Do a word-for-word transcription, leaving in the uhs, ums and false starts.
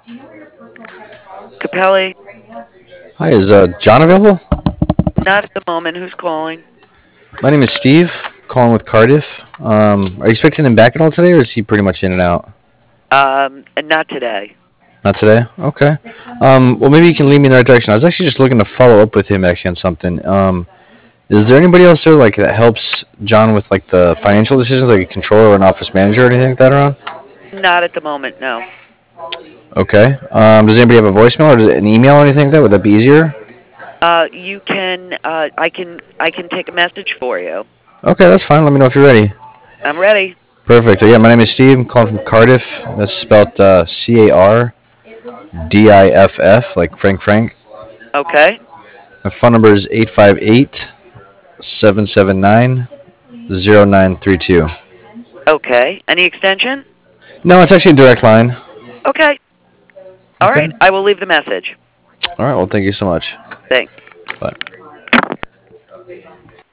Capelli, Hi, is uh, John available? not at the moment. Who's calling? My name is Steve, calling with Cardiff. Um, are you expecting him back at all today, or is he pretty much in and out? Um, not today. Not today? Okay. Um, well, maybe you can lead me in the right direction. I was actually just looking to follow up with him actually on something. Um, is there anybody else there like that helps John with like the financial decisions, like a controller or an office manager or anything like that around? Not at the moment, no. Okay. Um, does anybody have a voicemail or does an email or anything like that? Would that be easier? Uh, you can, uh, I can, I can take a message for you. Okay, that's fine. Let me know if you're ready. I'm ready. Perfect. Yeah, my name is Steve. I'm calling from Cardiff. That's spelled uh, C A R D I F F, like Frank Frank. Okay. My phone number is eight five eight, seven seven nine, zero nine three two. Okay. Any extension? No, it's actually a direct line. Okay. All Okay. right. I will leave the message. All right. Well, thank you so much. Thanks. Bye.